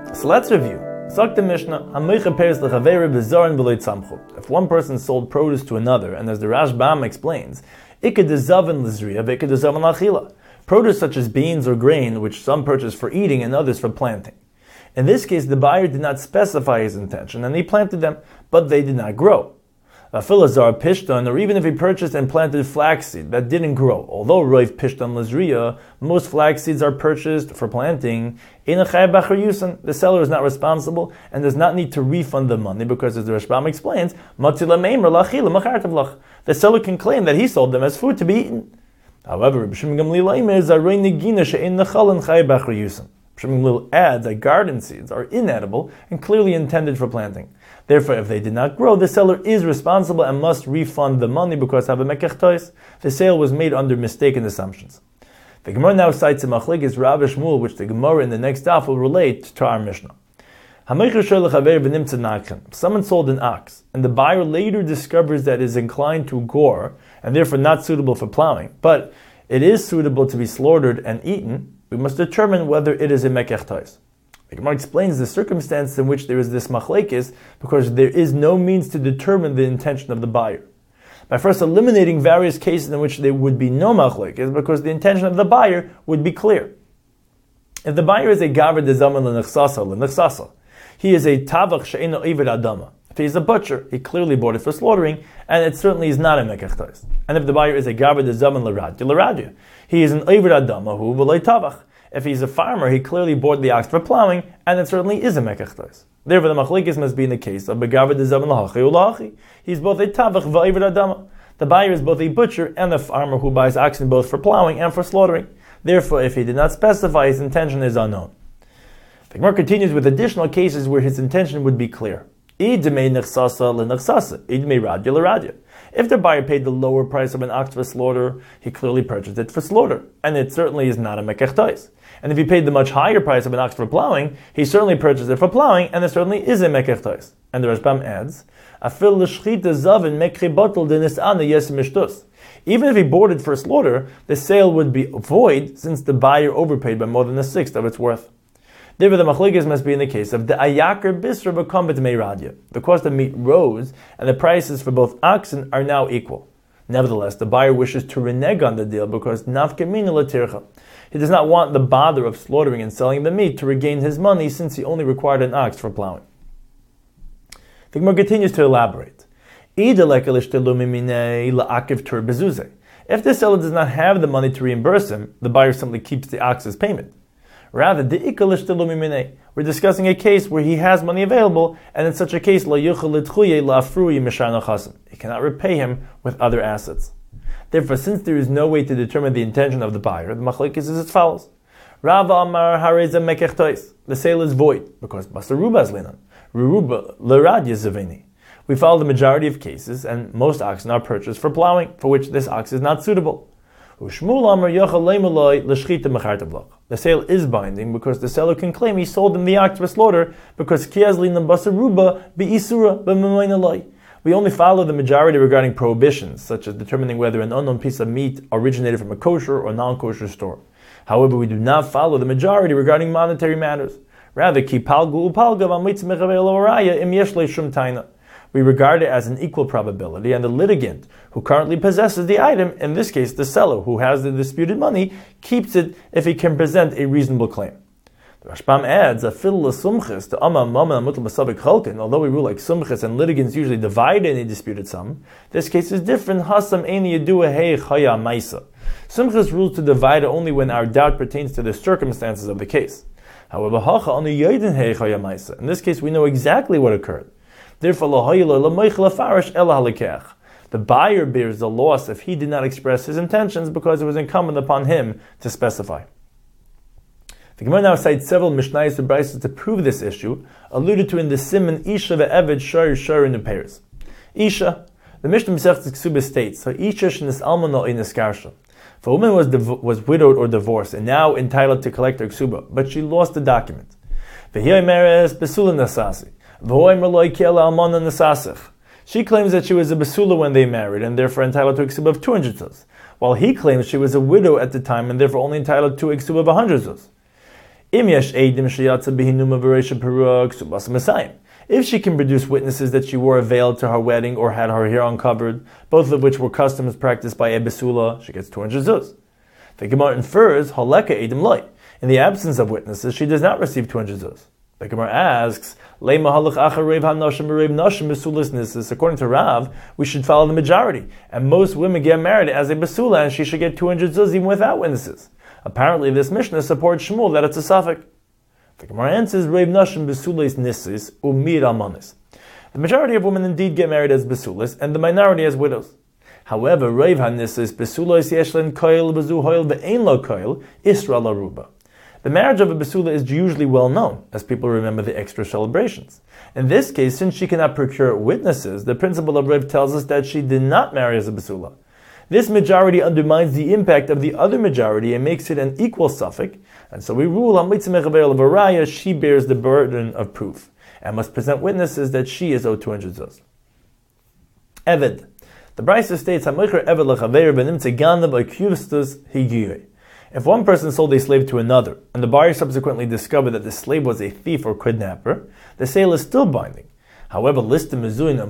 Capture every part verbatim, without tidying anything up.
So let's review. Sagt the Mishnah, if one person sold produce to another, and as the Rashbam explains, produce such as beans or grain, which some purchase for eating and others for planting. In this case, the buyer did not specify his intention, and he planted them, but they did not grow. Afilazar pishtan, or even if he purchased and planted flaxseed that didn't grow, although roiv pishtan lazriya, most flax seeds are purchased for planting. The seller is not responsible and does not need to refund the money because, as the Rashbam explains, the seller can claim that he sold them as food to be eaten. However, B'Shim Gamliel adds that garden seeds are inedible and clearly intended for planting. Therefore, if they did not grow, the seller is responsible and must refund the money because the sale was made under mistaken assumptions. The Gemara now cites a machlekes Rav Shmuel, which the Gemara in the next daf will relate to our Mishnah. Someone sold an ox, and the buyer later discovers that it is inclined to gore, and therefore not suitable for plowing, but it is suitable to be slaughtered and eaten. We must determine whether it is a mekech tois. The Gemara explains the circumstance in which there is this machlekes because there is no means to determine the intention of the buyer. By first eliminating various cases in which there would be no machlekes, because the intention of the buyer would be clear. If the buyer is a gaver de zaman l'nechsasa l'nechsasa, he is a tavach she'eno eved adama. If he is a butcher, he clearly bought it for slaughtering, and it certainly is not a mekech tois. And if the buyer is a gaver de zaman l'radya l'radya, he is an eved adama who v'lei tavach. If he's a farmer, he clearly bought the ox for plowing, and it certainly is a mekech tois. Therefore, the machlekes must be in the case of begaver de zaman l'hachi u'lahachi. He's both a tavach v'eved adama. The buyer is both a butcher and a farmer who buys oxen both for plowing and for slaughtering. Therefore, if he did not specify, his intention is unknown. The Gemara continues with additional cases where his intention would be clear. If the buyer paid the lower price of an ox for slaughter, he clearly purchased it for slaughter, and it certainly is not a mekech tois. And if he paid the much higher price of an ox for plowing, he certainly purchased it for plowing, and it certainly is a mekech tois. And the Rashbam adds, even if he bought it for slaughter, the sale would be void since the buyer overpaid by more than a sixth of its worth. Therefore, the machlekes must be in the case of the ayakar bisra b'kombet meiradya. The cost of meat rose, and the prices for both oxen are now equal. Nevertheless, the buyer wishes to renege on the deal because nafkamina latircha. He does not want the bother of slaughtering and selling the meat to regain his money since he only required an ox for plowing. The Gemara continues to elaborate. If the seller does not have the money to reimburse him, the buyer simply keeps the ox's payment. Rather, we're discussing a case where he has money available, and in such a case, he cannot repay him with other assets. Therefore, since there is no way to determine the intention of the buyer, the machlekes is as follows. Rava Amar Hareza Mekech Tois. The sale is void, because Basar Ruba is linan. Ruba L'Radya Zavini. We follow the majority of cases, and most oxen are purchased for plowing, for which this ox is not suitable. The sale is binding because the seller can claim he sold him the ox for slaughter because we only follow the majority regarding prohibitions, such as determining whether an unknown piece of meat originated from a kosher or non-kosher store. However, we do not follow the majority regarding monetary matters. Rather, we regard it as an equal probability, and the litigant who currently possesses the item, in this case the seller who has the disputed money, keeps it if he can present a reasonable claim. The Rashbam adds, although we rule like sumchis and litigants usually divide any disputed sum, this case is different. Sumchis rules to divide only when our doubt pertains to the circumstances of the case. However, in this case we know exactly what occurred. Therefore, the buyer bears the loss if he did not express his intentions because it was incumbent upon him to specify. The Gemara now cites several Mishnayos and Braisos to prove this issue, alluded to in the Siman Isha ve'Eved Shor Shor in the Peiros. Isha, the Mishnah Masechtas Ksubah states, so Isha shenis almana inis karsha. If a woman was div- was widowed or divorced and now entitled to collect her ksubah, but she lost the document. V'hiya meres besula nasasi. She claims that she was a besula when they married and therefore entitled to a ksubah of two hundred zuz, while he claims she was a widow at the time and therefore only entitled to a ksubah of one hundred zuz. If she can produce witnesses that she wore a veil to her wedding or had her hair uncovered, both of which were customs practiced by a besula, she gets two hundred zuz. The Gemara infers, Haleka edim loy. In the absence of witnesses, she does not receive two hundred zuz. The Gemara asks, according to Rav, we should follow the majority, and most women get married as a besula, and she should get two hundred zuz even without witnesses. Apparently, this Mishnah supports Shmuel that it's a suffix. The Gemara answers, Reiv Nashim besules nisis umir almanis. The majority of women indeed get married as besulas, and the minority as widows. However, Reiv hanisis besulos yeshlen koil bezu hoil ve'ein lo koil isra laruba. The marriage of a besula is usually well known, as people remember the extra celebrations. In this case, since she cannot procure witnesses, the principle of Reiv tells us that she did not marry as a besula. This majority undermines the impact of the other majority and makes it an equal suffix, and so we rule on mitzvah mechaber levaraya, she bears the burden of proof, and must present witnesses that she is owed two hundred zuz. Eved. The Brisa states, HaMeicher Eved lechaver v'nimtze ganav akuvstus higiyeh. If one person sold a slave to another, and the buyer subsequently discovered that the slave was a thief or kidnapper, the sale is still binding. However, if he was an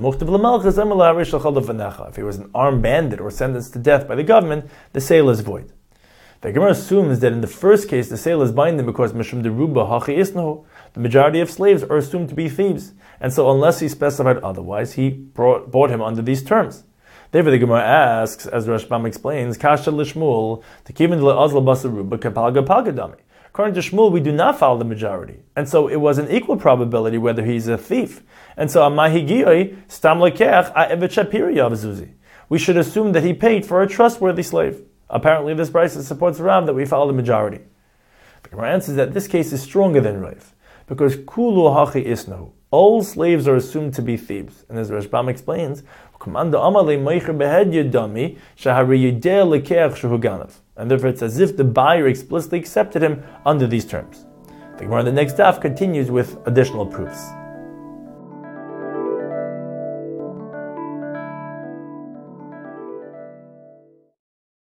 armed bandit or sentenced to death by the government, the sale is void. The Gemara assumes that in the first case the sale is binding because Mishum deruba hachi isnahu, the majority of slaves are assumed to be thieves, and so unless he specified otherwise, he brought, bought him under these terms. Therefore, the Gemara asks, as Rashbam explains, Kasha l'shmuel tekivin le'azal basaruba kapalga palgadami. According to Shmuel, we do not follow the majority, and so it was an equal probability whether he's a thief. And so, amahigiyoi stam lekech ha'evet shapiri yavzuzi. We should assume that he paid for a trustworthy slave. Apparently, this Brisa supports Rav that we follow the majority. The Gemara answers that this case is stronger than Rav, because kulu hachi isnahu. All slaves are assumed to be thieves, and as Rashbam explains, and therefore it's as if the buyer explicitly accepted him under these terms. The Gemara on the next daf continues with additional proofs.